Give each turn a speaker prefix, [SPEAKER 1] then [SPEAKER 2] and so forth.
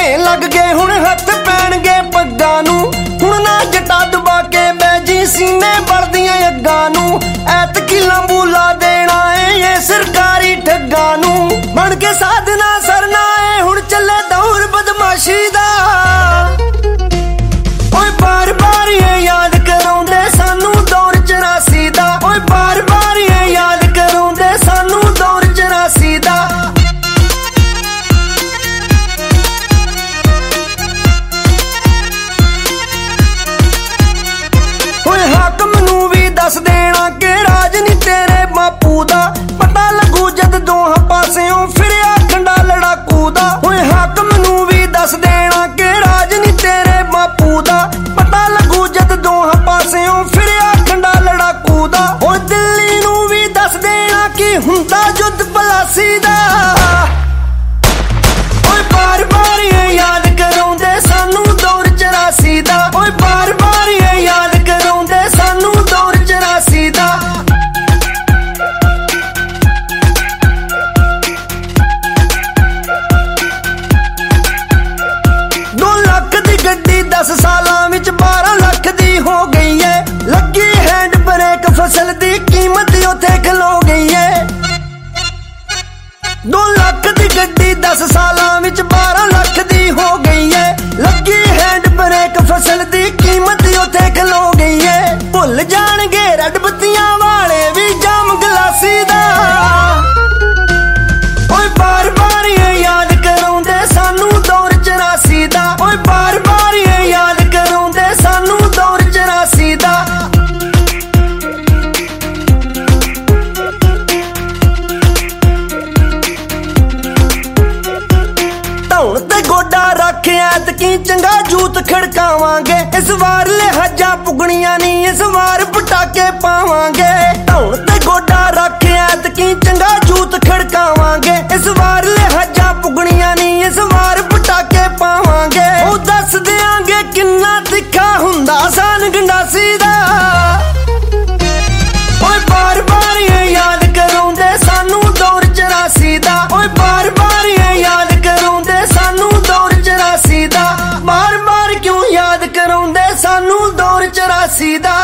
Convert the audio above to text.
[SPEAKER 1] ਝੋਨੇ ਲੱਗ ਗਏ ਹੁਣ ਹੱਥ ਪੈਣਗੇ ਪੱਗਾਂ ਨੂੰ। ਹੁਣ ਨਾ ਜਟਾ ਦਬਾ ਕੇ ਬੈਜੀ ਸੀਨੇ ਬਲਦੀਆਂ ਅੱਗਾਂ ਨੂੰ। ਐਤਕੀ ਲੰਬੂ ਲਾ ਦੇਣਾ ਏ ਸਰਕਾਰੀ ਠੱਗਾਂ ਨੂੰ। ਬਣ ਕੇ ਸਾਧਨਾ ਸਰਨਾ ਏ ਹੁਣ ਚੱਲੇ ਦੌਰ ਬਦਮਾਸ਼ੀ ਦਾ। ਓਏ ਬਾਰ ਬਾਰ ਇਹ ਯਾਦ ਕਰਾਉਂਦੇ ਸਾਨੂੰ ਦੌਰ 84 ਦਾ। ਓਏ ਬਾਰ ਬਾਰ ਇਹ ਯਾਦ ਕਰਾਉਂਦੇ ਸਾਨੂੰ ਦੌਰ 84 ਦਾ। ਹਾਕਮ ਨੂੰ ਵੀ ਦੱਸ ਦੇਣਾ ਕਿ ਰਾਜ ਨੀ ਤੇਰੇ ਬਾਪੂ ਦਾ। ਪਤਾ ਲੱਗੂ ਜਦ ਦੋਹਾਂ ਪਾਸਿਓਂ ਫਿਰਿਆ ਖੰਡਾ ਲੜਾਕੂ ਦਾ। ਓਏ ਹਾਕਮ ਨੂੰ ਵੀ ਦੱਸ ਦੇਣਾ ਕਿ ਰਾਜ ਨੀ ਤੇਰੇ ਬਾਪੂ ਦਾ। ਪਤਾ ਲੱਗੂ ਜਦ ਦੋਹਾਂ ਪਾਸਿਓਂ ਫਿਰਿਆ ਖੰਡਾ ਲੜਾਕੂ ਦਾ। ਓਏ ਦਿੱਲੀ ਨੂੰ ਵੀ ਦੱਸ ਦੇਣਾ ਕਿ ਹੁੰਦਾ ਯੁੱਧ ਪਲਾਸੀ ਦਾ। ਓਏ ਬਾਰ ਬਾਰ ਇਹ ਯਾਦ ਕਰਾਉਂਦੇ ਸਾਨੂੰ ਦੌਰ 84 ਦਾ। ਓਏ ਬਾਰ ਬਾਰ ਇਹ ਯਾਦ ਕਰਾਉਂਦੇ ਸਾਨੂੰ ਦੌਰ 84 ਦਾ। 2 ਲੱਖ ਦੀ ਗੱਡੀ 10 ਸਾਲਾਂ ਵਿੱਚ 12 ਲੱਖ ਦੀ ਹੋ ਗਈ ਏ। ਲੱਗੀ ਹੈਂਡ ਬ੍ਰੇਕ ਫਸਲ ਦੀ ਕੀਮਤ ਉੱਥੇ ਖਲੋ ਗਈ ਏ। 2 ਲੱਖ ਦੀ ਗੱਡੀ 10 ਸਾਲਾਂ ਵਿੱਚ 12 ਲੱਖ ਦੀ ਹੋ ਗਈ ਏ। ਲੱਗੀ ਹੈਂਡ ਬ੍ਰੇਕ ਫਸਲ ਦੀ ਕੀਮਤ ਉੱਥੇ ਖਲੋ ਗਈ ਏ। ਭੁੱਲ ਜਾਣਗੇ ਰੈੱਡ ਬੱਤੀਆਂ ਵਾਲੇ ਵੀ ਜਾਮ ਗਲਾਸੀ ਦਾ। ਓਏ ਬਾਰ ਬਾਰ ਇਹ ਯਾਦ ਕਰਾਉਂਦੇ ਸਾਨੂੰ ਦੌਰ 84 ਦਾ। ਓਏ ਬਾਰ ਬਾਰ ਇਹ ਯਾਦ ਕਰਾਉਂਦੇ ਸਾਨੂੰ ਦੌਰ 84 ਦਾ। ਧੌਣ ਤੇ ਗੋਡਾ ਰੱਖ ਐਤਕੀ ਚੰਗਾ ਜੂਤ ਖੜਕਾਵਾਂਗੇ। ਇਸ ਵਾਰ ਲਿਹਾਜ਼ਾਂ ਪੁਗਣੀਆਂ ਨੀ ਇਸ ਵਾਰ ਪਟਾਕੇ ਪਾਵਾਂਗੇ। ਧੌਣ ਤੇ ਗੋਡਾ ਰੱਖ ਐਤਕੀ ਚੰਗਾ ਜੂਤ ਖੜਕਾਵਾਂਗੇ। ਇਸ ਵਾਰ ਲਿਹਾਜ਼ਾਂ ਪੁਗਣੀਆਂ ਨੀ ਇਸ ਵਾਰ ਪਟਾਕੇ ਪਾਵਾਂਗੇ। ਉਹ ਦੱਸ ਦਿਆਂਗੇ ਕਿੰਨਾ ਤਿੱਖਾ ਹੁੰਦਾ ਸਾਨ ਗੰਡਾਸੀ ਦਾ। ਓਏ ਬਾਰ ਬਾਰ ਇਹ ਯਾਦ ਕਰਾਉਂਦੇ ਸਾਨੂੰ ਦੌਰ 84 ਦਾ। ਓਏ ਬਾਰ ਬਾਰ ਇਹ ਯਾਦ ਕਰਾਉਂਦੇ ਸਾਨੂੰ ਦੌਰ 84 ਦਾ। ਬਾਰ ਬਾਰ ਕਿਉਂ ਯਾਦ ਕਰਾਉਂਦੇ ਸਾਨੂੰ ਦੌਰ 84 ਦਾ।